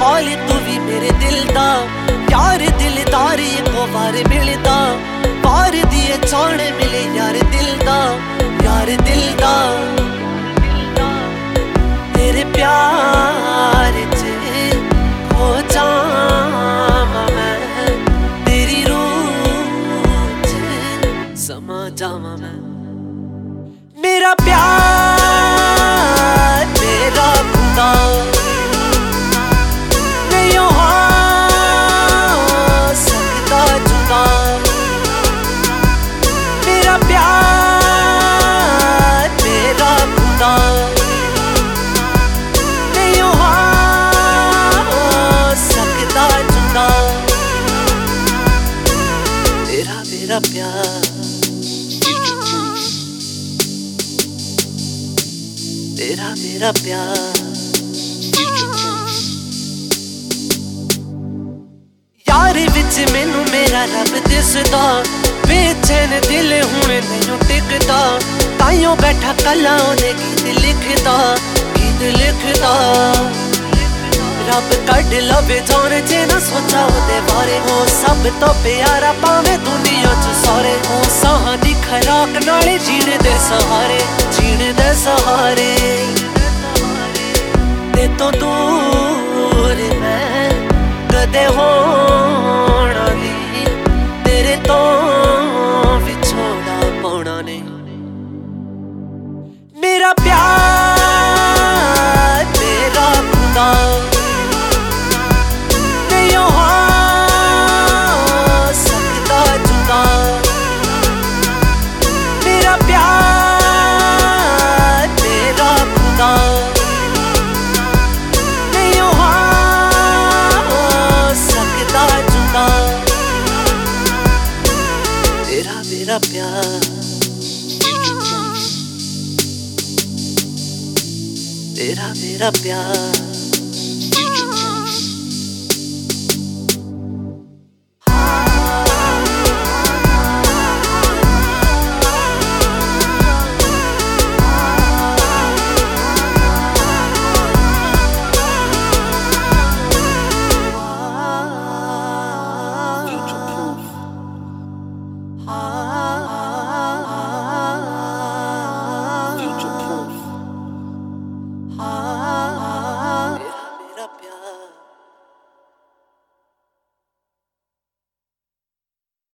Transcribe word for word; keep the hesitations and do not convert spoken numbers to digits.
हाल तू भी मेरे दिल दा यार दिलदार इको बार मिलदा बार दिए चाण मिले यार दिल दा यार दिल दा तेरे प्यार च खो जावां मैं तेरी रूह च समा जावां मैं मेरा प्यार मेरा खुदा नहीं हो सकता जुदा मेरा प्यार मेरा खुदा नहीं हो सकता जुदा तेरा मेरा प्यार तेरा मेरा प्यार यार विच मैनू मेरा रब दिसदा बेचैन दिल हुण नहीं टिकदा ताइयों बैठा कला ओने गीत लिखदा गीत लिखदा रब कढ लवे जान जे ना सोचा ओदे बारे हो सब तो प्यारा पावे दुनिया च सारे हो साहां दी खराक नाले जीण दे सहारे जीण दे सहारे ते तो दूर मैं कदे होना नहीं तेरे तो विछोड़ा पाना नहीं मेरा प्यार मेरा खुदा नहीं हो सकता जुदा मेरा प्यार मेरा खुदा तेरा मेरा प्यार तेरा मेरा प्यार।